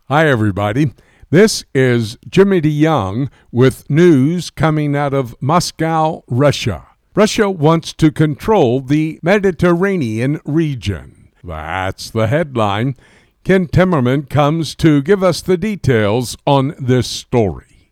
Hi, everybody. This is Jimmy DeYoung with news coming out of Moscow, Russia. Russia wants to control the Mediterranean region. That's the headline. Ken Timmerman comes to give us the details on this story.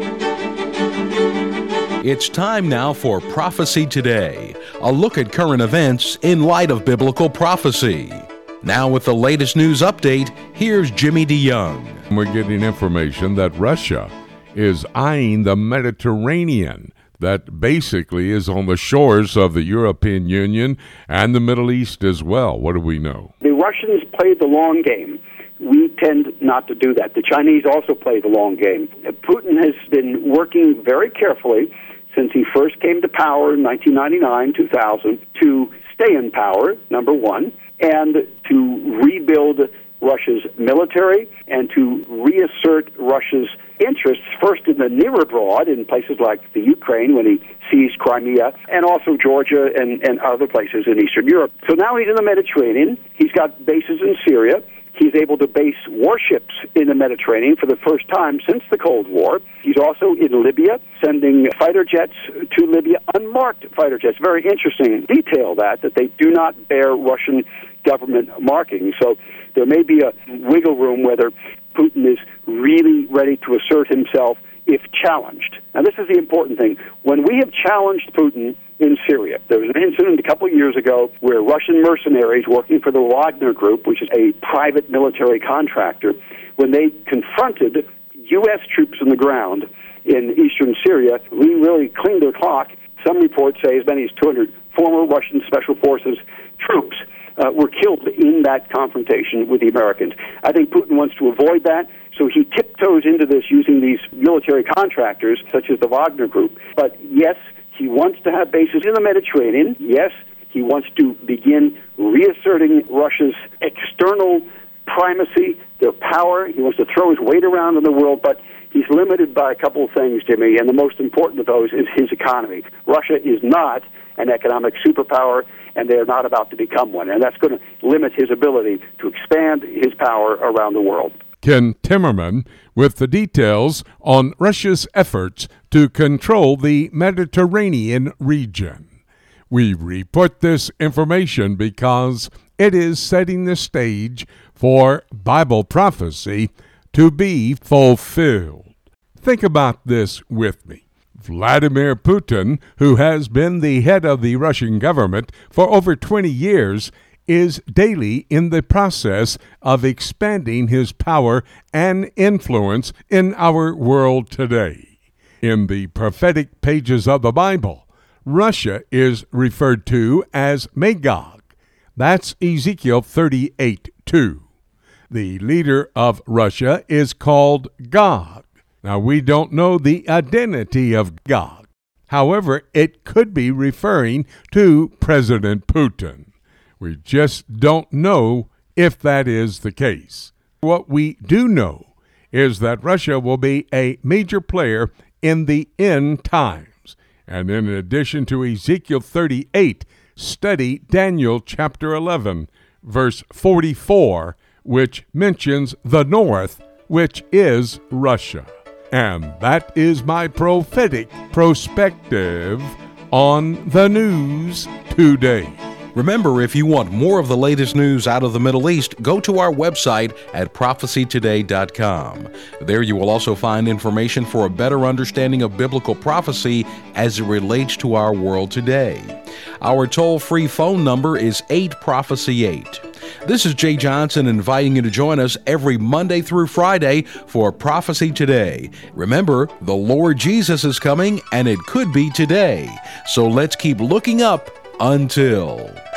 It's time now for Prophecy Today, a look at current events in light of biblical prophecy. Now with the latest news update, here's Jimmy DeYoung. We're getting information that Russia is eyeing the Mediterranean, that basically is on the shores of the European Union and the Middle East as well. What do we know? The Russians play the long game. We tend not to do that. The Chinese also play the long game. Putin has been working very carefully since he first came to power in 1999, 2000, to stay in power, number one, and to rebuild Russia's military and to reassert Russia's interests, first in the near abroad, in places like the Ukraine when he seized Crimea, and also Georgia and other places in Eastern Europe. So now he's in the Mediterranean. He's got bases in Syria. He's able to base warships in the Mediterranean for the first time since the Cold War. He's also in Libya, sending fighter jets to Libya, unmarked fighter jets. Very interesting detail that they do not bear Russian government markings. So there may be a wiggle room whether Putin is really ready to assert himself if challenged. Now, this is the important thing. When we have challenged Putin in Syria, there was an incident a couple of years ago where Russian mercenaries working for the Wagner Group, which is a private military contractor, when they confronted U.S. troops on the ground in eastern Syria, we really cleaned their clock. Some reports say as many as 200 former Russian Special Forces troops were killed in that confrontation with the Americans. I think Putin wants to avoid that, so he tiptoes into this using these military contractors, such as the Wagner Group. But yes, he wants to have bases in the Mediterranean. Yes, he wants to begin reasserting Russia's external primacy, their power. He wants to throw his weight around in the world, but he's limited by a couple of things, Jimmy, and the most important of those is his economy. Russia is not an economic superpower, and they're not about to become one, and that's going to limit his ability to expand his power around the world. Ken Timmerman with the details on Russia's efforts to control the Mediterranean region. We report this information because it is setting the stage for Bible prophecy to be fulfilled. Think about this with me. Vladimir Putin, who has been the head of the Russian government for over 20 years, is daily in the process of expanding his power and influence in our world today. In the prophetic pages of the Bible, Russia is referred to as Magog. That's Ezekiel 38:2. The leader of Russia is called Gog. Now, we don't know the identity of Gog. However, it could be referring to President Putin. We just don't know if that is the case. What we do know is that Russia will be a major player in the end times. And in addition to Ezekiel 38, study Daniel chapter 11, verse 44, which mentions the north, which is Russia. And that is my prophetic perspective on the news today. Remember, if you want more of the latest news out of the Middle East, go to our website at prophecytoday.com. There you will also find information for a better understanding of biblical prophecy as it relates to our world today. Our toll-free phone number is 8-PROPHECY-8. This is Jay Johnson inviting you to join us every Monday through Friday for Prophecy Today. Remember, the Lord Jesus is coming, and it could be today. So let's keep looking up until...